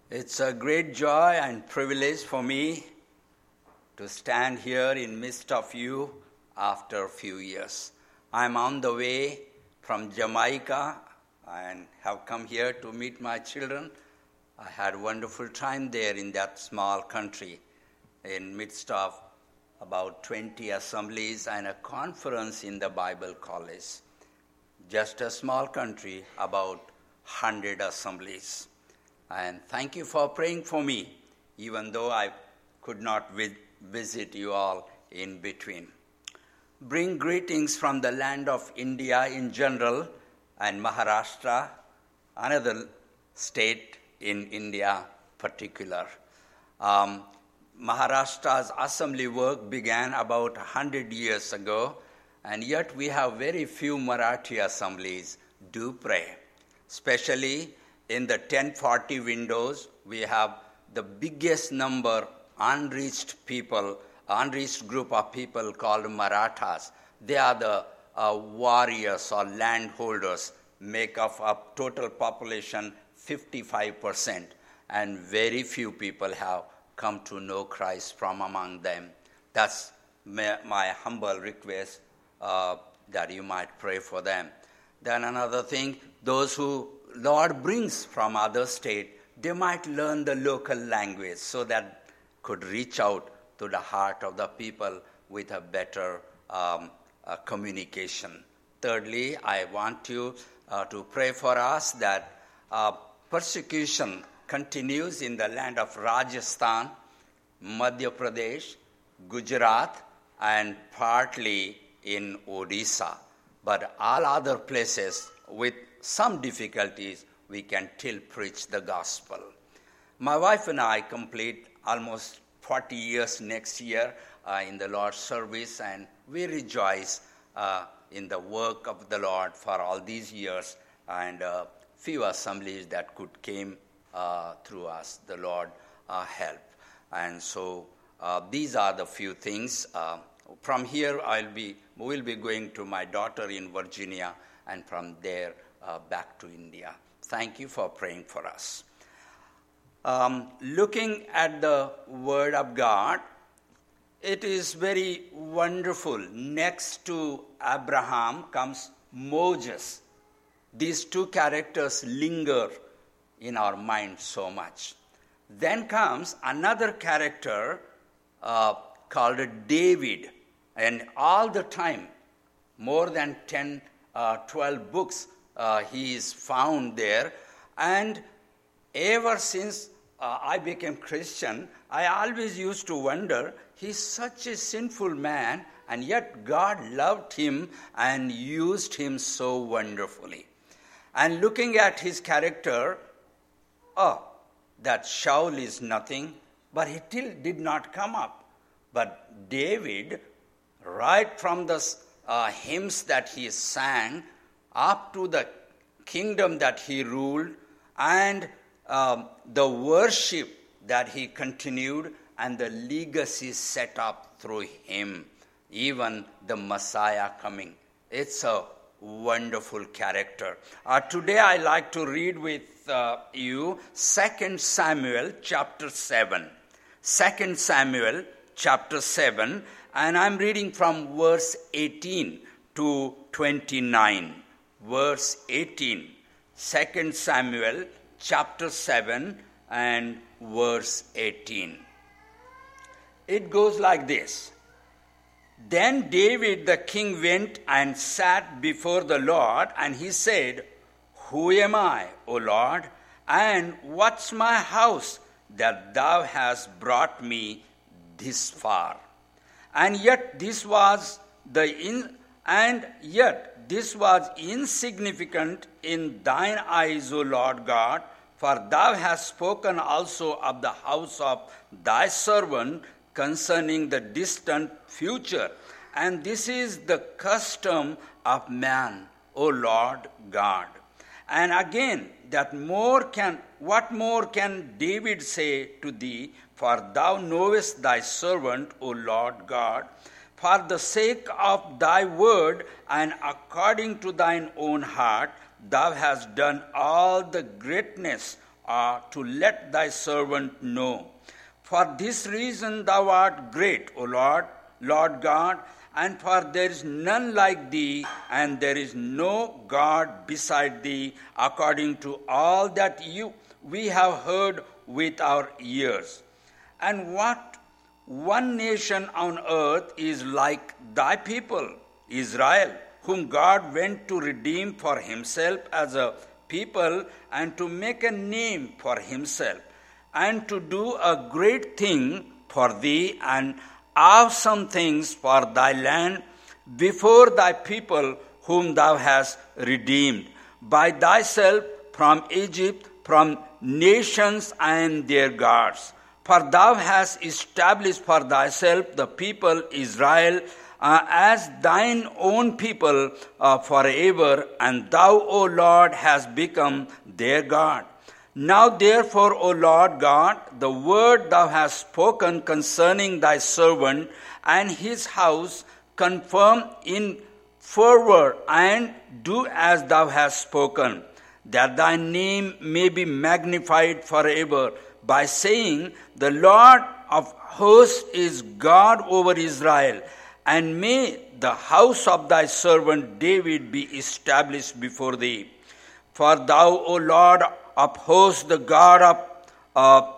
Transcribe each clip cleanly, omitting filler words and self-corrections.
It's a great joy and privilege for me to stand here in midst of you after a few years. I'm on the way from Jamaica and have come here to meet my children. I had a wonderful time there in that small country in midst of about 20 assemblies and a conference in the Bible college. Just a small country, about 100 assemblies. And thank you for praying for me, even though I could not visit you all in between. Bring greetings from the land of India in general and Maharashtra, another state in India particular. Maharashtra's assembly work began about 100 years ago, and yet we have very few Marathi assemblies. Do pray. Especially in the 1040 windows, we have the biggest number unreached group of people called Marathas. They are the warriors or landholders, make up of total population 55%, and very few people have come to know Christ from among them. That's my humble request that you might pray for them. Then another thing, those who Lord brings from other state, they might learn the local language so that could reach out to the heart of the people with a better communication. Thirdly, I want you to pray for us that persecution continues in the land of Rajasthan, Madhya Pradesh, Gujarat, and partly in Odisha. But all other places with some difficulties, we can still preach the gospel. My wife and I complete almost 40 years next year in the Lord's service, and we rejoice in the work of the Lord for all these years, and few assemblies that could came through us. The Lord help. And so these are the few things. From here, we'll be going to my daughter in Virginia, and from there back to India. Thank you for praying for us. Looking at the Word of God, it is very wonderful. Next to Abraham comes Moses. These two characters linger in our mind so much. Then comes another character called David. And all the time, more than 10, 12 books he is found there. And ever since I became Christian, I always used to wonder, he's such a sinful man, and yet God loved him and used him so wonderfully. And looking at his character, that Shaul is nothing, but he still did not come up. But David, right from the hymns that he sang, up to the kingdom that he ruled, and the worship that he continued, and the legacy set up through him, even the Messiah coming. It's a wonderful character. Today I like to read with you 2 Samuel chapter 7. 2 Samuel chapter 7, and I'm reading from verse 18 to 29. Verse 18, 2 Samuel chapter 7 and verse 18. It goes like this. Then David the king went and sat before the Lord, and he said, Who am I, O Lord, and what's my house that thou hast brought me this far? And yet this was insignificant in thine eyes, O Lord God, for thou hast spoken also of the house of thy servant concerning the distant future. And this is the custom of man, O Lord God. And again, what more can David say to thee? For thou knowest thy servant, O Lord God. For the sake of thy word and according to thine own heart, thou hast done all the greatness to let thy servant know. For this reason thou art great, O Lord, Lord God, and for there is none like thee, and there is no God beside thee, according to all that we have heard with our ears. And what one nation on earth is like thy people, Israel, whom God went to redeem for himself as a people and to make a name for himself, and to do a great thing for thee and awesome things for thy land before thy people whom thou hast redeemed by thyself from Egypt, from nations and their gods. For thou hast established for thyself the people Israel as thine own people forever, and thou, O Lord, hast become their God. Now therefore, O Lord God, the word thou hast spoken concerning thy servant and his house, confirm in fervor, and do as thou hast spoken, that thy name may be magnified forever, by saying, the Lord of hosts is God over Israel, and may the house of thy servant David be established before thee. For thou, O Lord of hosts, the God of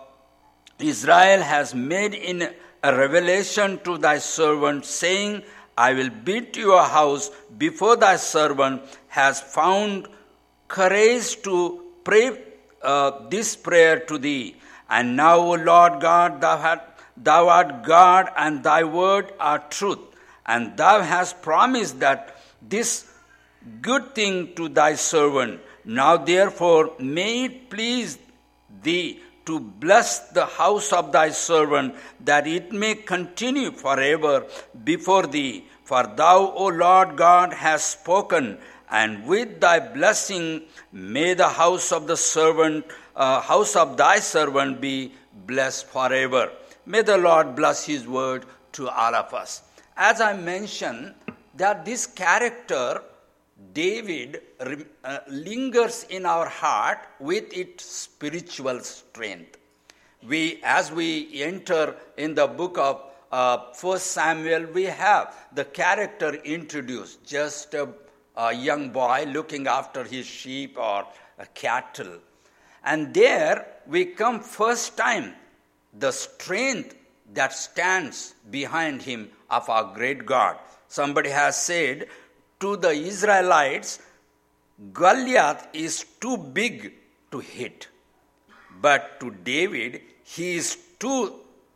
Israel, has made in a revelation to thy servant, saying, I will build you a house before thy servant has found courage to pray this prayer to thee. And now, O Lord God, thou art God, and thy word are truth. And thou hast promised that this good thing to thy servant. Now therefore may it please thee to bless the house of thy servant, that it may continue forever before thee. For thou, O Lord God, hast spoken, and with thy blessing may the house of thy servant be blessed forever. May the Lord bless his word to all of us. As I mentioned, that this character, David, lingers in our heart with its spiritual strength. As we enter in the book of 1 Samuel, we have the character introduced, just a young boy looking after his sheep or cattle. And there we come first time, the strength that stands behind him of our great God. Somebody has said, to the Israelites, Goliath is too big to hit. But to David, he is too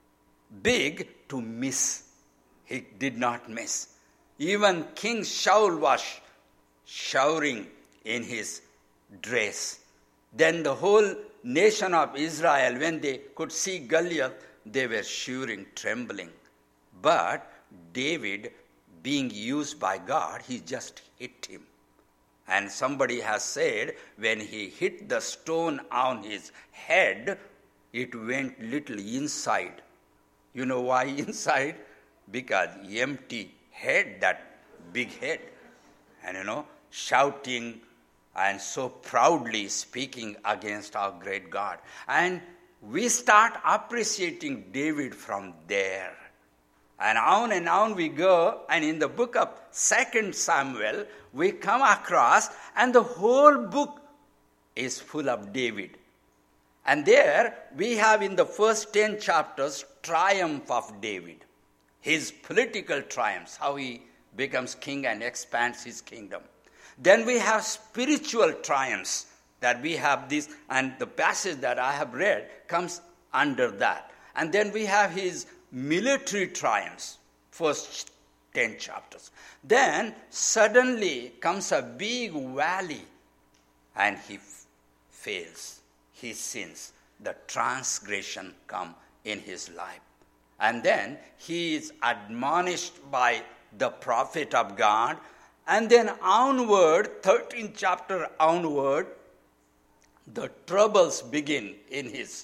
big to miss. He did not miss. Even King Saul was shouting in his dress. Then the whole nation of Israel, when they could see Goliath, they were shivering, trembling. But David, being used by God, he just hit him. And somebody has said, when he hit the stone on his head, it went little inside. You know why inside? Because empty head, that big head. And shouting and so proudly speaking against our great God. And we start appreciating David from there. And on we go, and in the book of 2 Samuel, we come across, and the whole book is full of David. And there we have in the first 10 chapters, triumph of David. His political triumphs, how he becomes king and expands his kingdom. Then we have spiritual triumphs, that we have this, and the passage that I have read comes under that. And then we have his military triumphs, first 10 chapters. Then suddenly comes a big valley, and he fails. He sins. The transgression come in his life. And then he is admonished by the prophet of God. And then onward, 13th chapter onward, the troubles begin in his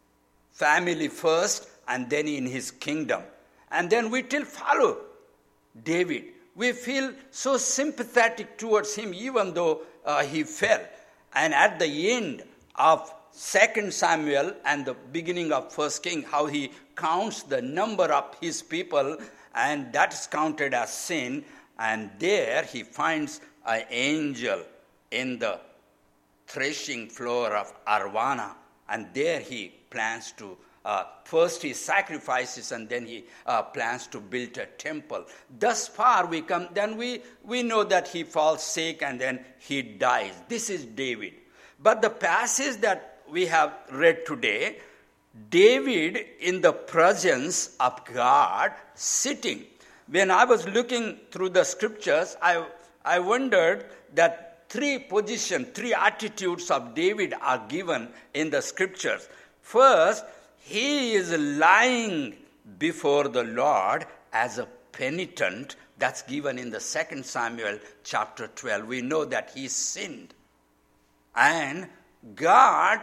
family first, and then in his kingdom. And then we still follow David. We feel so sympathetic towards him, even though he fell. And at the end of 2 Samuel and the beginning of 1 King, how he counts the number of his people, and that is counted as sin. And there he finds an angel in the threshing floor of Arvana, and there he plans to first he sacrifices, and then he plans to build a temple. Thus far we come, then we know that he falls sick and then he dies. This is David. But the passage that we have read today, David in the presence of God sitting. When I was looking through the scriptures, I wondered that three attitudes of David are given in the scriptures. First, he is lying before the Lord as a penitent. That's given in the 2 Samuel chapter 12. We know that he sinned. And God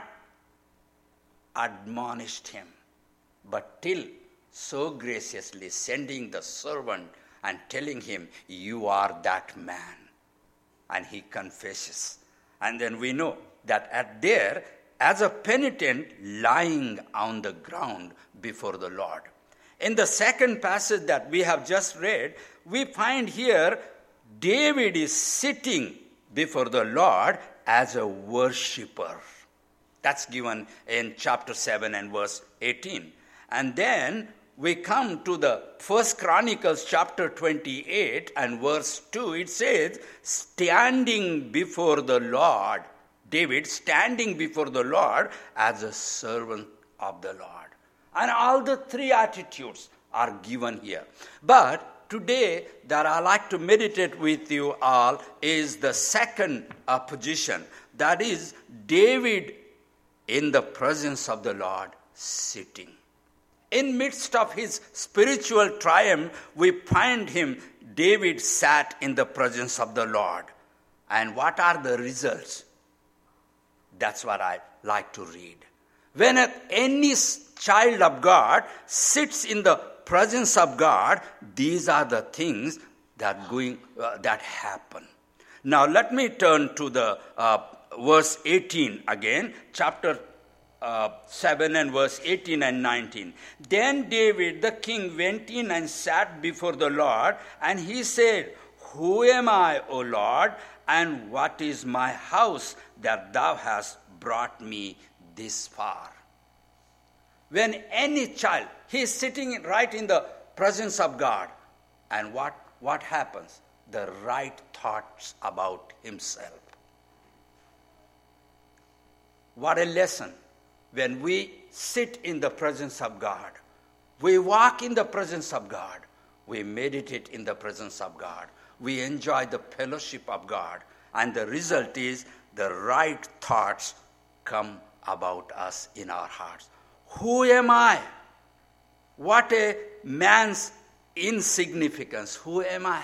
admonished him, but till so graciously sending the servant and telling him, you are that man. And he confesses. And then we know that there, as a penitent, lying on the ground before the Lord. In the second passage that we have just read, we find here David is sitting before the Lord as a worshipper. That's given in chapter 7 and verse 18. And then we come to the 1 Chronicles chapter 28 and verse 2. It says, standing before the Lord, David standing before the Lord as a servant of the Lord. And all the three attitudes are given here. But today that I like to meditate with you all is the second position. That is David in the presence of the Lord sitting. In midst of his spiritual triumph, we find him, David sat in the presence of the Lord. And what are the results? That's what I like to read. When any child of God sits in the presence of God, these are the things that happen. Now let me turn to the verse 18 again, chapter 7 and verse 18 and 19. Then David the king went in and sat before the Lord, and he said, who am I, O Lord, and what is my house that thou hast brought me this far? When any child, he is sitting right in the presence of God, and what happens? The right thoughts about himself. What a lesson. When we sit in the presence of God, we walk in the presence of God, we meditate in the presence of God, we enjoy the fellowship of God, and the result is the right thoughts come about us in our hearts. Who am I? What a man's insignificance. Who am I?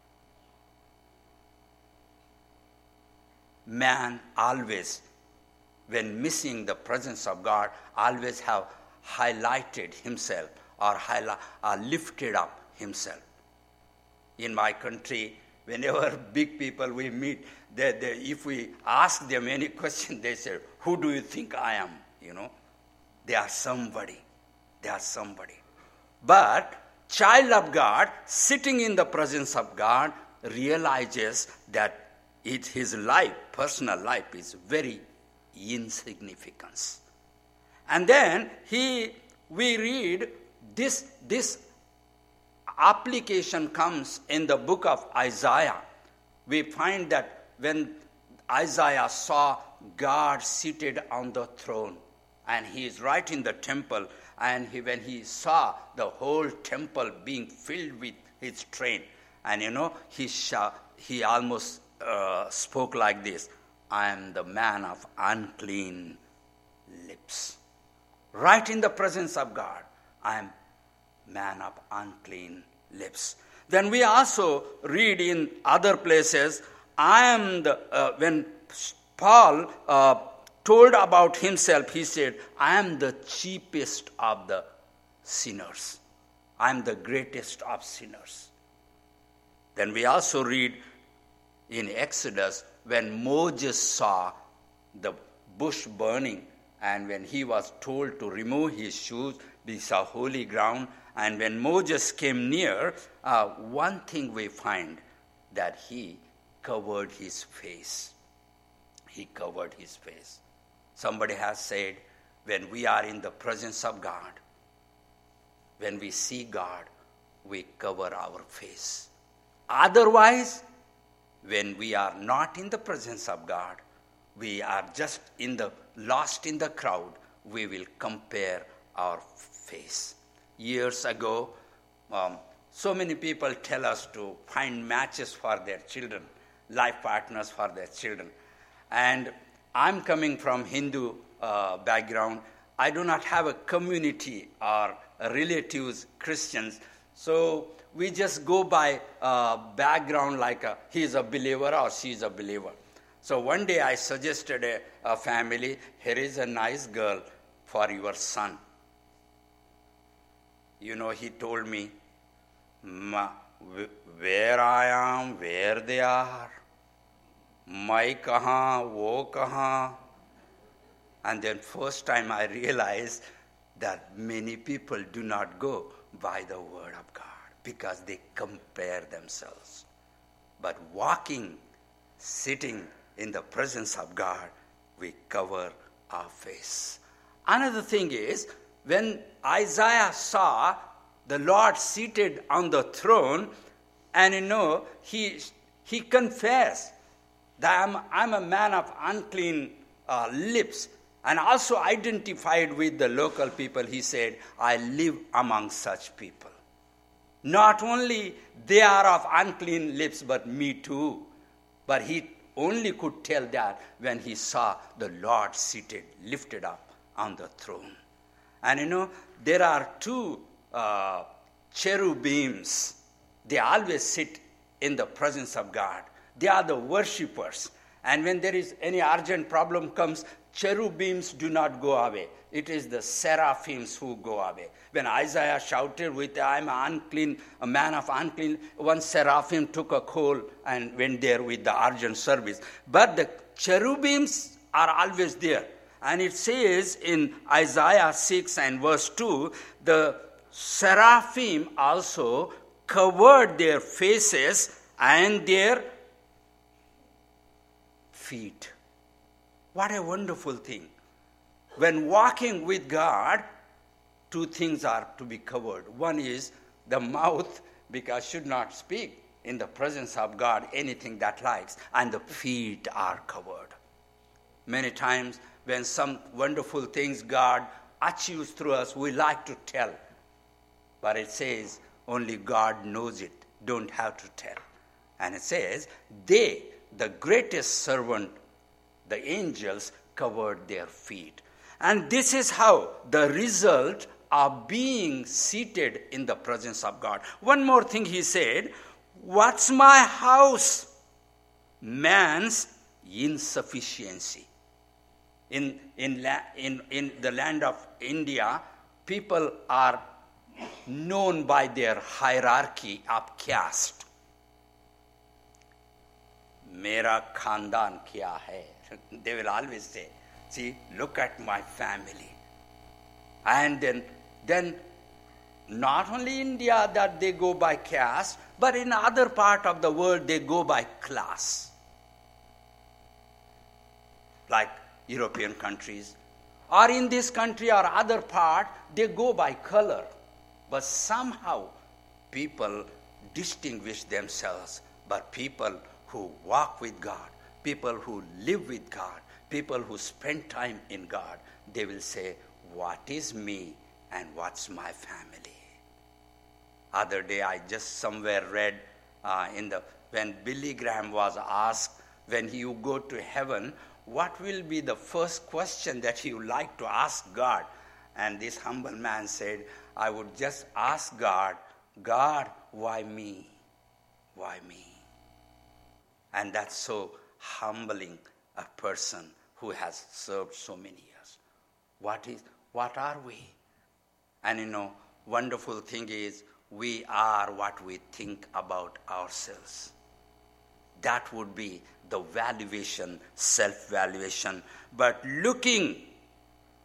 Man always, when missing the presence of God, always have highlighted himself or lifted up himself. In my country, whenever big people we meet, if we ask them any question, they say, who do you think I am? They are somebody. They are somebody. But child of God, sitting in the presence of God, realizes that his life, personal life, is very insignificant. And then we read this application comes in the book of Isaiah. We find that when Isaiah saw God seated on the throne, and he is right in the temple, and when he saw the whole temple being filled with his train, and he almost spoke like this, I am the man of unclean lips. Right in the presence of God, I am man of unclean lips. Then we also read in other places, when Paul told about himself, he said, I am the cheapest of the sinners. I am the greatest of sinners. Then we also read in Exodus, when Moses saw the bush burning, And when he was told to remove his shoes, these are holy ground. And when Moses came near, one thing we find, that he covered his face. He covered his face. Somebody has said, when we are in the presence of God, when we see God, we cover our face. Otherwise, when we are not in the presence of God, we are just lost in the crowd, we will compare our face. Years ago, so many people tell us to find matches for their children, life partners for their children. And I'm coming from Hindu background. I do not have a community or relatives, Christians. So we just go by background like he's a believer or she's a believer. So one day I suggested a family, here is a nice girl for your son. You know, he told me, where I am, where they are, mai kahan, wo kahan. And then first time I realized that many people do not go by the word of God because they compare themselves. But walking, sitting in the presence of God, we cover our face. Another thing is, when Isaiah saw the Lord seated on the throne, and he confessed that I'm a man of unclean lips, and also identified with the local people. He said, I live among such people. Not only they are of unclean lips, but me too. But he only could tell that when he saw the Lord seated, lifted up on the throne. And there are two cherubims. They always sit in the presence of God. They are the worshippers. And when there is any urgent problem comes, cherubims do not go away. It is the seraphims who go away. When Isaiah shouted with, I'm unclean, a man of unclean, one seraphim took a coal and went there with the urgent service. But the cherubims are always there. And it says in Isaiah 6 and verse 2, the seraphim also covered their faces and their feet. What a wonderful thing. When walking with God, two things are to be covered. One is the mouth, because should not speak in the presence of God anything that likes, and the feet are covered. Many times when some wonderful things God achieves through us, we like to tell. But it says only God knows it, don't have to tell. And it says, they, the greatest servant, the angels, covered their feet. And this is how the result of being seated in the presence of God. One more thing he said, what's my house? Man's insufficiency. In the land of India, people are known by their hierarchy of caste. Mera khandan kya hai? They will always say, see, look at my family. And then not only India that they go by caste, but in other part of the world they go by class. Like European countries. Or in this country or other part, they go by color. But somehow people distinguish themselves. But people who walk with God, people who live with God, people who spend time in God, they will say, what is me and what's my family? Other day I just somewhere read when Billy Graham was asked, when you go to heaven, what will be the first question that you like to ask God? And this humble man said, I would just ask God, why me? Why me? And that's so humbling a person who has served so many years. What are we? And wonderful thing is, we are what we think about ourselves. That would be the valuation, self-valuation. But looking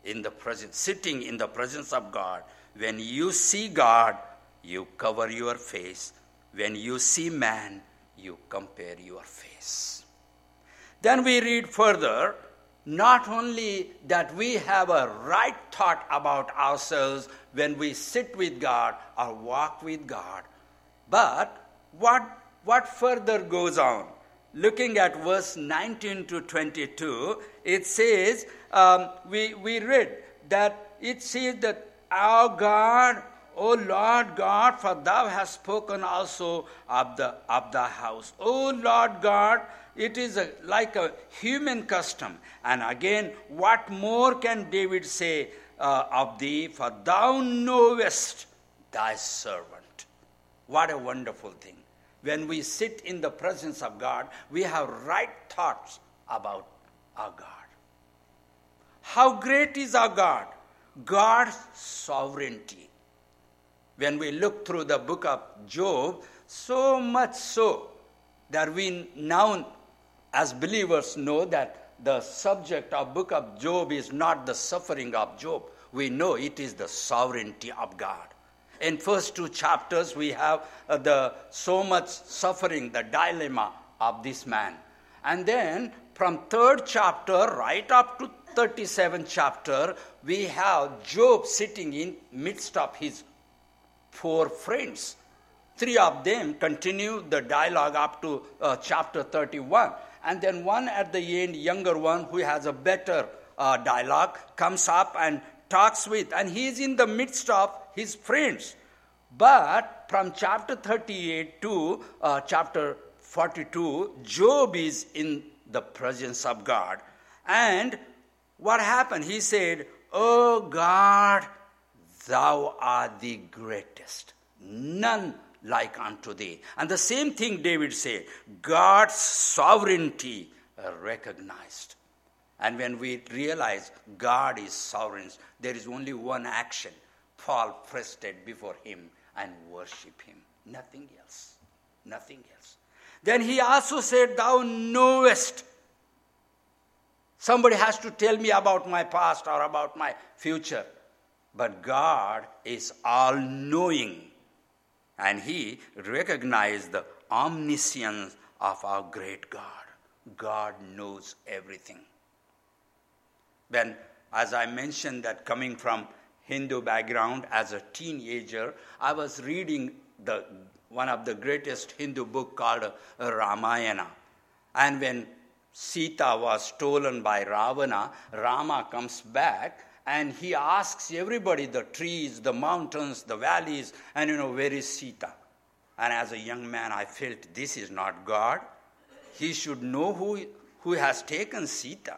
sitting in the presence of God. When you see God, you cover your face. When you see man, you compare your face. Then we read further, not only that we have a right thought about ourselves when we sit with God or walk with God, but what further goes on? Looking at verse 19 to 22, it says, we read that it says that our God, O Lord God, for thou hast spoken also of the house. O Lord God, it is like a human custom. And again, what more can David say of thee? For thou knowest thy servant. What a wonderful thing. When we sit in the presence of God, we have right thoughts about our God. How great is our God? God's sovereignty. When we look through the book of Job, so much so that we now as believers know that the subject of book of Job is not the suffering of Job. We know it is the sovereignty of God. In first 2 chapters, we have so much suffering, the dilemma of this man. And then from 3rd chapter right up to 37th chapter, we have Job sitting in midst of his 4 friends. 3 of them continue the dialogue up to chapter 31. And then one at the end, younger one, who has a better dialogue, comes up and talks with, and he is in the midst of his friends. But from chapter 38 to chapter 42, Job is in the presence of God. And what happened? He said, "O God, thou art the greatest. None like unto thee." And the same thing David said, God's sovereignty recognized. And when we realize God is sovereign, there is only one action: fall prostrate before him and worship him. Nothing else. Nothing else. Then he also said, "Thou knowest." Somebody has to tell me about my past or about my future. But God is all-knowing. And he recognized the omniscience of our great God. God knows everything. When, as I mentioned, that coming from Hindu background as a teenager, I was reading one of the greatest Hindu book called Ramayana. And when Sita was stolen by Ravana, Rama comes back and he asks everybody, the trees, the mountains, the valleys, and where is Sita? And as a young man, I felt this is not God. He should know who has taken Sita.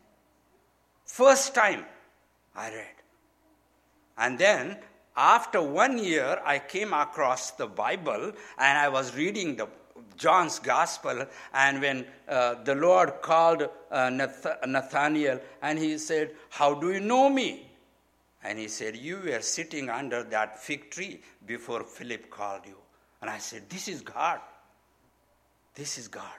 First time I read. And then after 1 year, I came across the Bible and I was reading John's Gospel, and when the Lord called Nathanael, and he said, "How do you know me?" And he said, "You were sitting under that fig tree before Philip called you." And I said, "This is God. This is God."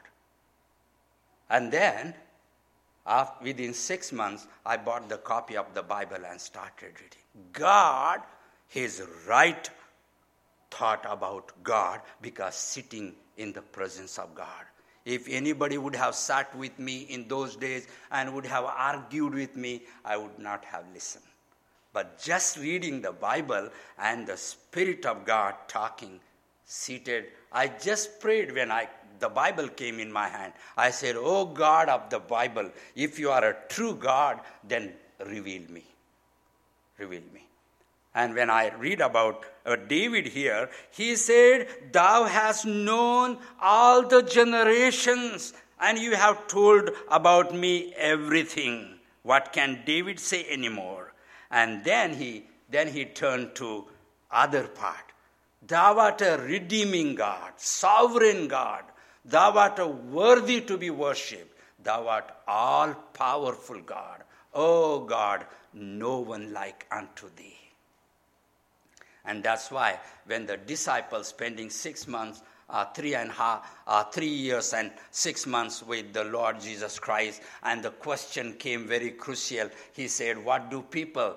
And then, within 6 months, I bought the copy of the Bible and started reading. God, his right thought about God, because sitting in the presence of God. If anybody would have sat with me in those days and would have argued with me, I would not have listened. But just reading the Bible and the Spirit of God talking, seated, I just prayed when the Bible came in my hand. I said, "Oh God of the Bible, if you are a true God, then reveal me. Reveal me." And when I read about David here, he said, "Thou hast known all the generations, and you have told about me everything." What can David say anymore? And then he turned to other part. "Thou art a redeeming God, sovereign God. Thou art worthy to be worshipped. Thou art all-powerful God. O God, no one like unto thee." And that's why when the disciples spending 6 months 3 years and 6 months with the Lord Jesus Christ, and the question came very crucial. He said, what do people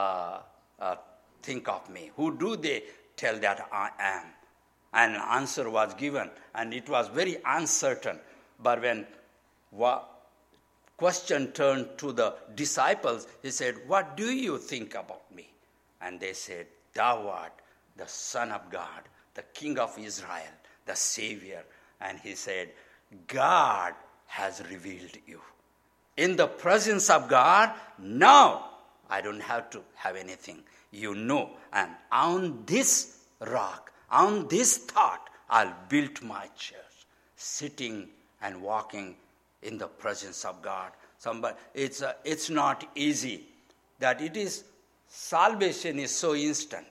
think of me? Who do they tell that I am? And an answer was given, and it was very uncertain. But when question turned to the disciples, he said, what do you think about me? And they said, thou art the Son of God, the King of Israel, the Savior. And he said, God has revealed you. In the presence of God, now I don't have to have anything. You know, and on this rock, on this thought, I'll build my church, sitting and walking in the presence of God. It's not easy. That it is, salvation is so instant.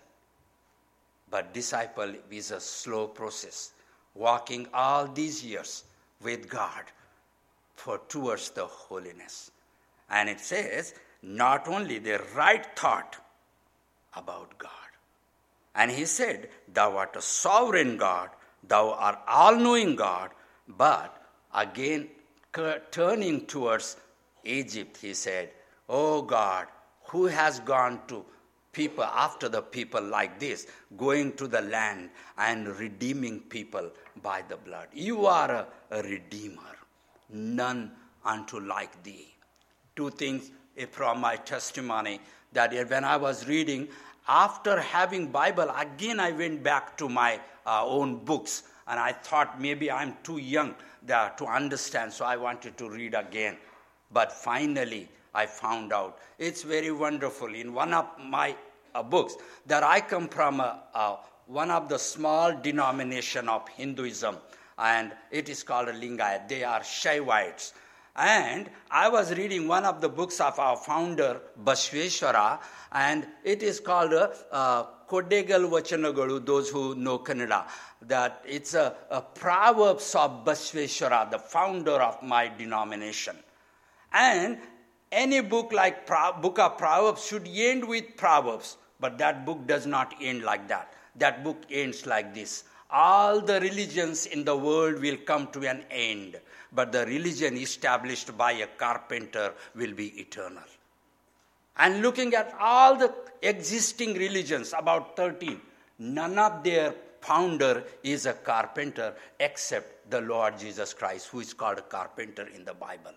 But disciple is a slow process, walking all these years with God towards the holiness. And it says, not only the right thought about God. And he said, thou art a sovereign God, thou art all-knowing God. But again, turning towards Egypt, he said, oh God, who has gone to people, after the people like this, going to the land and redeeming people by the blood. You are a redeemer, none unto like thee. 2 things from my testimony, that when I was reading, after having Bible, again I went back to my own books, and I thought maybe I'm too young there to understand, so I wanted to read again. But finally, I found out it's very wonderful. In one of my books, that I come from one of the small denomination of Hinduism, and it is called a Lingayat. They are Shaivites. And I was reading one of the books of our founder, Basveshwara, and it is called Kodegal Vachanagalu, those who know Kannada. That it's a Proverbs of Basveshwara, the founder of my denomination. And any book like Book of Proverbs should end with Proverbs, but that book does not end like that. That book ends like this. All the religions in the world will come to an end, but the religion established by a carpenter will be eternal. And looking at all the existing religions, about 13, none of their founder is a carpenter except the Lord Jesus Christ, who is called a carpenter in the Bible.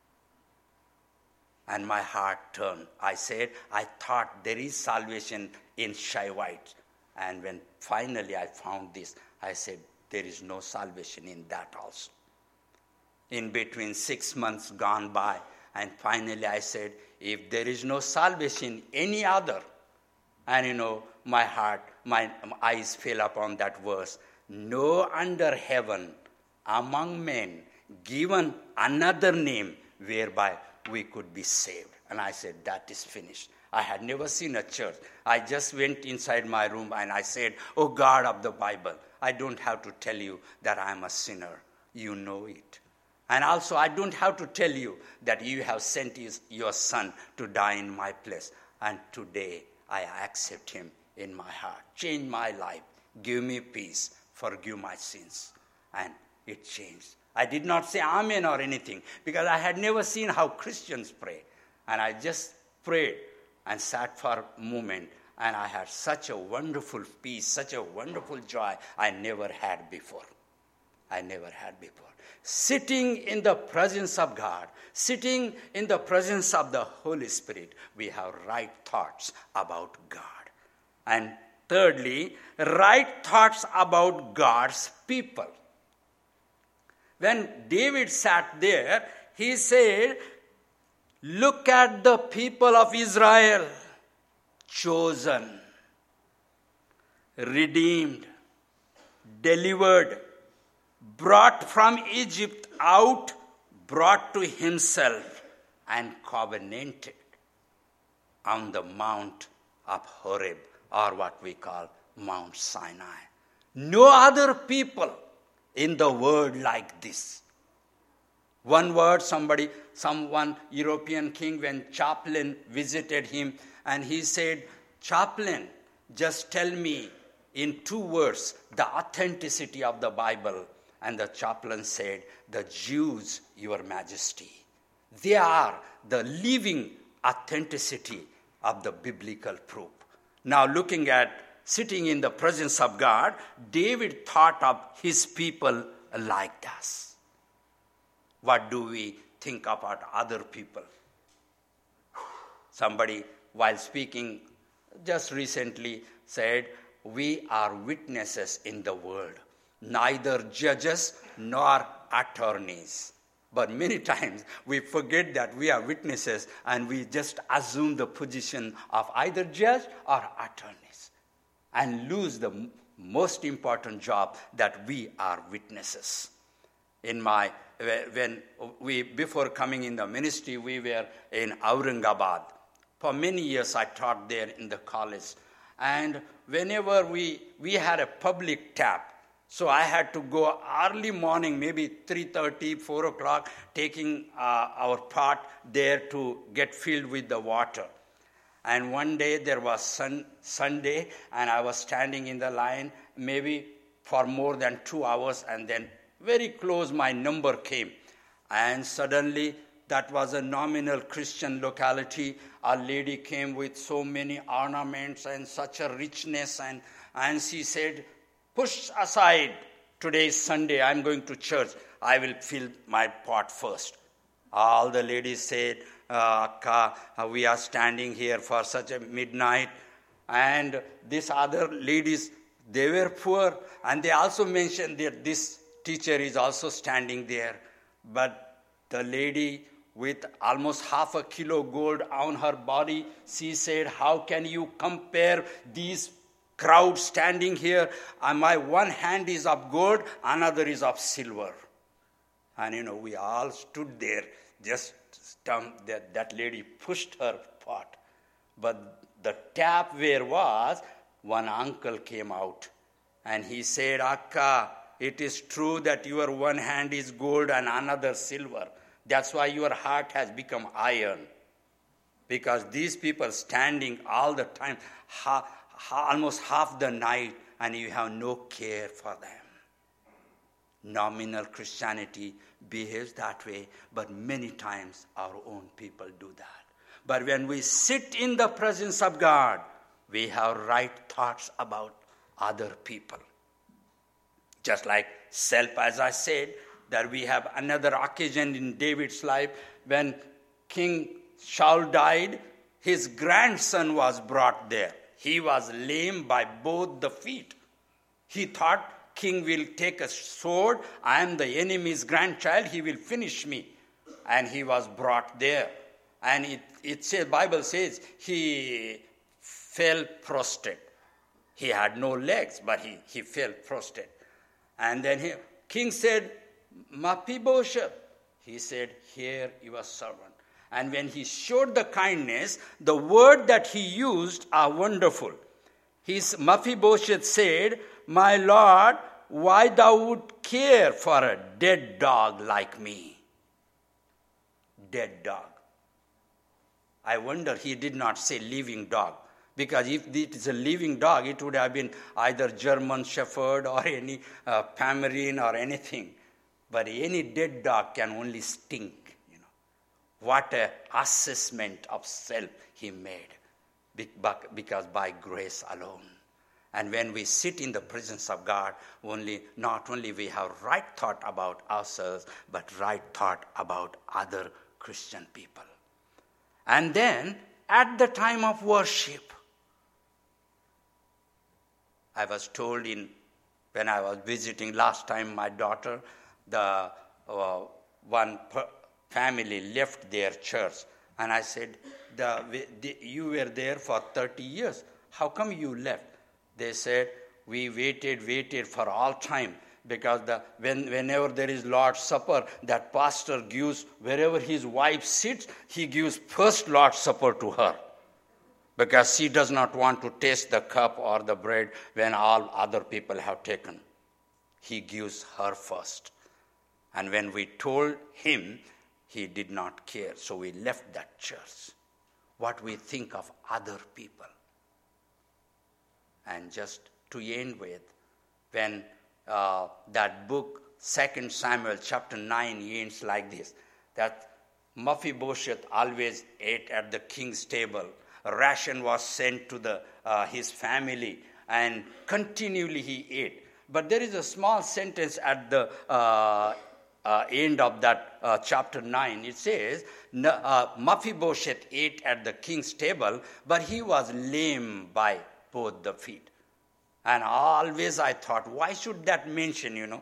And my heart turned. I said, I thought there is salvation in Shaivites. And when finally I found this, I said, there is no salvation in that also. In between 6 months gone by, and finally I said, if there is no salvation any other, and my heart, my eyes fell upon that verse, no under heaven among men given another name whereby we could be saved. And I said, that is finished. I had never seen a church. I just went inside my room and I said, oh God of the Bible, I don't have to tell you that I am a sinner. You know it. And also, I don't have to tell you that you have sent your son to die in my place. And today, I accept him in my heart. Change my life. Give me peace. Forgive my sins. And it changed. I did not say amen or anything, because I had never seen how Christians pray. And I just prayed and sat for a moment. And I had such a wonderful peace, such a wonderful joy I never had before. I never had before. Sitting in the presence of God, sitting in the presence of the Holy Spirit, we have right thoughts about God. And thirdly, right thoughts about God's people. When David sat there, he said, look at the people of Israel, chosen, redeemed, delivered, brought from Egypt out, brought to himself, and covenanted on the Mount of Horeb, or what we call Mount Sinai. No other people in the world like this. One word, someone, European king, when Chaplin visited him, and he said, Chaplin, just tell me, in 2 words the authenticity of the Bible. And the chaplain said, the Jews, Your Majesty. They are the living authenticity of the biblical proof. Now looking at sitting in the presence of God, David thought of his people like this. What do we think about other people? Somebody, while speaking just recently, said, we are witnesses in the world, neither judges nor attorneys. But many times we forget that we are witnesses and we just assume the position of either judge or attorneys and lose the most important job that we are witnesses. Before coming in the ministry, we were in Aurangabad. For many years I taught there in the college. And whenever we had a public tap, so I had to go early morning, maybe 3:30, 4 o'clock, taking our pot there to get filled with the water. And one day there was Sunday, and I was standing in the line maybe for more than 2 hours, and then very close my number came. And suddenly, that was a nominal Christian locality. A lady came with so many ornaments and such a richness, and she said, push aside, today is Sunday, I'm going to church. I will fill my pot first. All the ladies said, Akka, we are standing here for such a midnight. And these other ladies, they were poor. And they also mentioned that this teacher is also standing there. But the lady with almost half a kilo gold on her body, she said, how can you compare these crowd standing here, and my one hand is of gold, another is of silver. And we all stood there, just stumped. That lady pushed her pot. But the tap where was, one uncle came out, and he said, Akka, it is true that your one hand is gold and another silver. That's why your heart has become iron. Because these people standing all the time, almost half the night, and you have no care for them. Nominal Christianity behaves that way, but many times our own people do that. But when we sit in the presence of God, we have right thoughts about other people. Just like self, as I said, that we have another occasion in David's life when King Saul died, his grandson was brought there. He was lame by both the feet. He thought, king will take a sword. I am the enemy's grandchild. He will finish me. And he was brought there. And it says, Bible says, he fell prostrate. He had no legs, but he fell prostrate. And then king said, Mephibosheth. He said, here your servant. And when he showed the kindness, the word that he used are wonderful. Mephibosheth said, my lord, why thou would care for a dead dog like me? Dead dog. I wonder he did not say living dog. Because if it is a living dog, it would have been either German Shepherd or any Pomeranian or anything. But any dead dog can only stink. What an assessment of self he made, because by grace alone. And when we sit in the presence of God, not only we have right thought about ourselves, but right thought about other Christian people. And then, at the time of worship, I was told when I was visiting last time my daughter, the family left their church. And I said, you were there for 30 years. How come you left? They said, we waited for all time. Because whenever there is Lord's Supper, that pastor gives, wherever his wife sits, he gives first Lord's Supper to her. Because she does not want to taste the cup or the bread when all other people have taken. He gives her first. And when we told him, he did not care. So we left that church. What we think of other people. And just to end with when that book, 2 Samuel chapter 9, ends like this, that Mephibosheth always ate at the king's table. A ration was sent to his family, and continually he ate. But there is a small sentence at the end of that chapter 9. It says, Mephibosheth ate at the king's table, but he was lame by both the feet. And always I thought, why should that mention,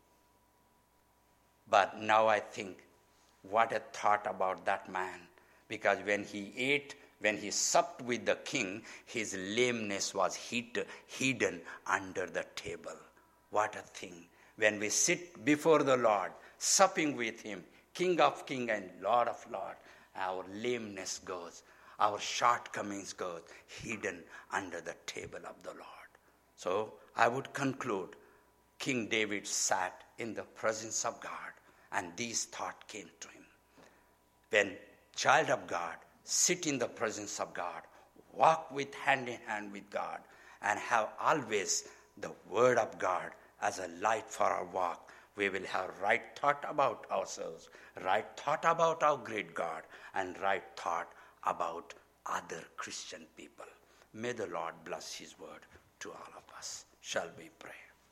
But now I think, what a thought about that man. Because when he supped with the king, his lameness was hidden under the table. What a thing. When we sit before the Lord, supping with him, King of kings and Lord of lords, our lameness goes, our shortcomings goes, hidden under the table of the Lord. So I would conclude, King David sat in the presence of God, and these thoughts came to him. When child of God, sit in the presence of God, walk with hand in hand with God, and have always the word of God as a light for our walk, we will have right thought about ourselves, right thought about our great God, and right thought about other Christian people. May the Lord bless his word to all of us. Shall we pray?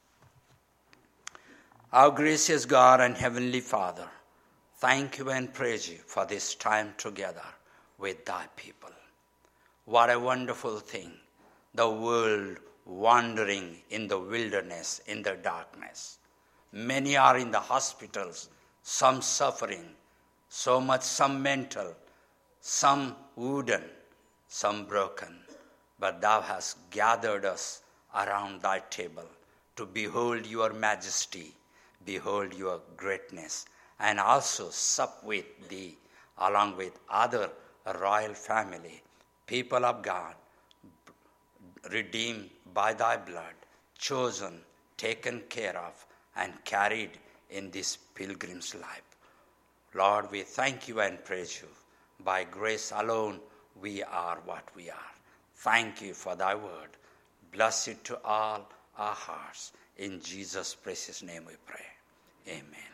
Our gracious God and Heavenly Father, thank you and praise you for this time together with thy people. What a wonderful thing, the world wandering in the wilderness, in the darkness. Many are in the hospitals, some suffering, so much, some mental, some wooden, some broken. But thou hast gathered us around thy table to behold your majesty, behold your greatness, and also sup with thee along with other royal family, people of God, redeemed by thy blood, chosen, taken care of, and carried in this pilgrim's life. Lord, we thank you and praise you. By grace alone we are what we are. Thank you for thy word. Bless it to all our hearts. In Jesus' precious name we pray. Amen.